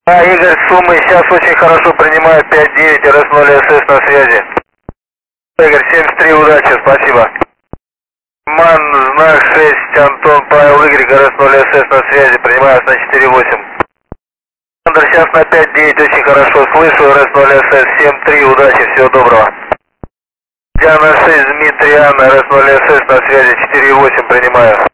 Игорь, Сумы, сейчас очень хорошо принимаю 5-9, РС-0СС на связи. Игорь, 73, удачи, спасибо. Ман, знак 6, Антон, Павел, Игорь, РС-0СС на связи, принимаю на 4-8. Александр, сейчас на 5-9, очень хорошо слышу, РС-0СС, 7-3, удачи, всего доброго. Диана 6, Дмитрий, Анна, РС-0СС на связи, 4-8, принимаю.